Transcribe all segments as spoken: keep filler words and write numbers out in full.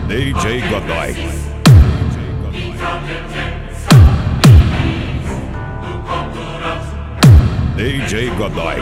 D J Godoy. D J Godoy.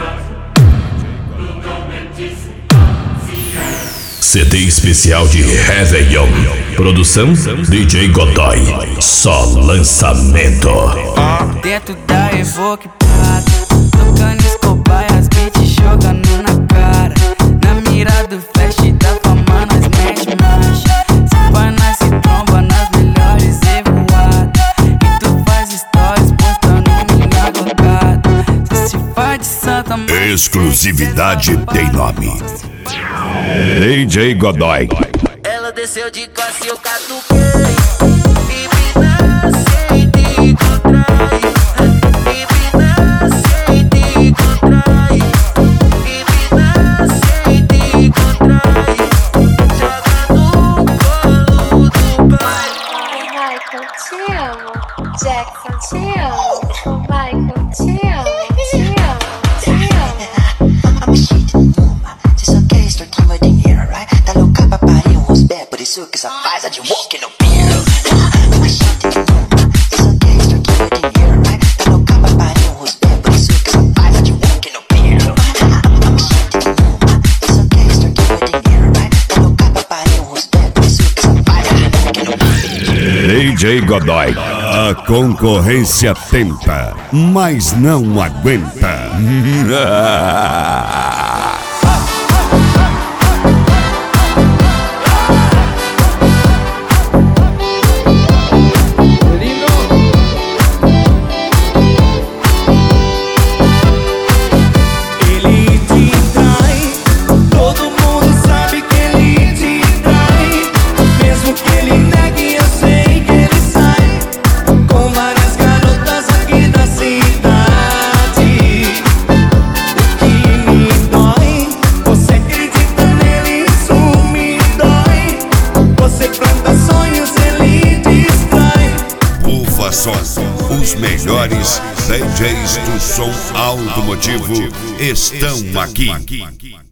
C D especial de Réveillon. Produção D J Godoy. Só lançamento. Dentro da Evoque Prata, tocando Escobar e as beats jogando na cara. Na mira do flash da fama nós mete marcha. Se pá nós se tromba nas melhores revoadas. E tu faz stories postando minha gocada. Só se faz de santa, mas Exclusividade tem nome. D J Godoy. ela desceu de classe, eu catuquei. E me nasce de contrai. E me nasce de contrai. E me nasce de contrai. Joga no colo do pai. Michael, te amo. Jackson, te amo. Michael, te amo. Te amo, te amo. I'm a shit woman, você só quer extorquir meu dinheiro, right? Tá louca pra parir uns pés, por isso que só faz a de walk no pier. I'm a shit woman, você só quer extorquir meu dinheiro, right? Tá louca pra parir uns pés, por isso que só faz a de walk no pier. I'm a shit woman, você só quer extorquir meu dinheiro, right? Tá louca pra parir uns pés, por isso que só faz a de walk no pier. D J Godoy. A concorrência tenta, mas não aguenta. Ele te trai, todo mundo sabe que ele te trai. Mesmo que ele negue, eu sei que ele sai com várias garotas aqui da cidade. O que me dói, você acredita nele, isso me dói. Você planta sonhos, ele destrói. Ufa Som, os melhores D Js do som automotivo estão aqui.